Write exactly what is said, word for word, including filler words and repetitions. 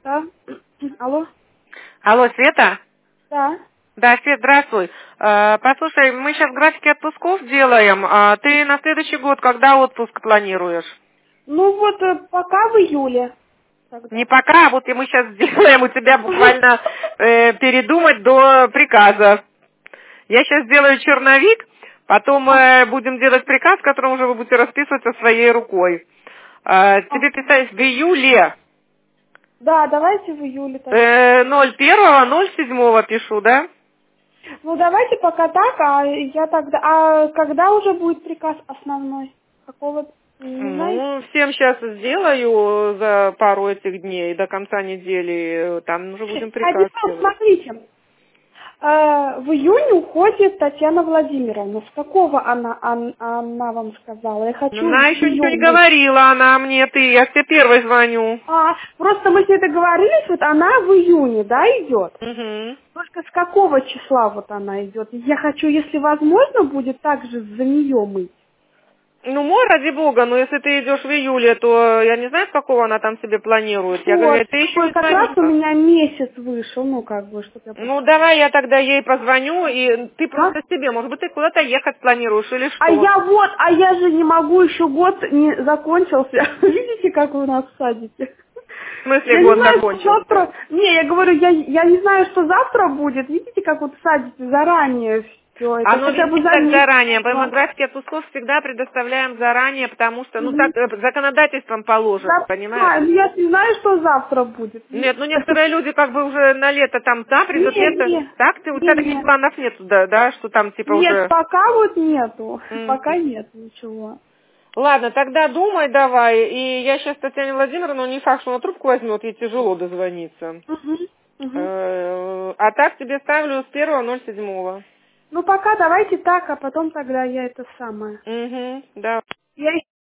Да. Алло. Алло, Света? Да. Да, Свет, здравствуй. Э, Послушай, мы сейчас графики отпусков делаем. А ты на следующий год когда отпуск планируешь? Ну вот э, пока в июле. Не Тогда. пока, а вот и мы сейчас сделаем у тебя буквально э, передумать до приказа. Я сейчас сделаю черновик, потом э, будем делать приказ, в котором уже вы будете расписываться своей рукой. Э, тебе писать в июле. Да, давайте в июле тогда. Э, ноль первого, ноль седьмого пишу, да? Ну давайте пока так, а я тогда. А когда уже будет приказ основной? Какого? Не знаете? Ну, всем сейчас сделаю за пару этих дней, до конца недели, там уже будем А приказ дело, делать. смотрите. Э, в июне уходит Татьяна Владимировна. С какого она, ан- она вам сказала? Я Ну, хочу в она еще ничего не июне. говорила, она мне, ты, я тебе первой звоню. А, просто мы с ней договорились, вот она в июне, да, идет? Угу. Только с какого числа вот она идет? Я хочу, если возможно, будет также за нее мыть. Ну, мой, ради бога, но если ты идешь в июле, то я не знаю, с какого она там себе планирует. Я говорю, Вот, ты еще такой не как раз у звонила. меня месяц вышел, ну, как бы, чтобы я Ну, просто... давай я тогда ей позвоню, и ты А? просто себе, может быть, ты куда-то ехать планируешь или А что? я вот, а я же не могу, еще год не закончился. Видите, как вы нас садите? В смысле Я не год знаю, что закончился? завтра... Не, я говорю, я, я не знаю, что завтра будет. Видите, как вот садите заранее все. Это Оно хотя бы везде за так месяц. заранее. Мы Но- графики отпусков всегда предоставляем заранее, потому что, ну, Мгм. так э, законодательством положено, Я понимаешь? понимаю, но я не знаю, что завтра будет. Нет, ну Видите? некоторые люди как бы уже на лето там, да, придет Не, лето. не, Так, ты, у тебя таких не. планов нету, да, да, что там типа Нет, уже... пока вот нету. М. Пока нет ничего. Ладно, тогда думай давай. И я сейчас Татьяне Владимировне, ну не факт, что она трубку возьмет, ей тяжело дозвониться. Угу, угу. Э, А так тебе ставлю с первого ноль седьмого. Ну пока давайте так, а потом тогда я это самое. Угу, да. Я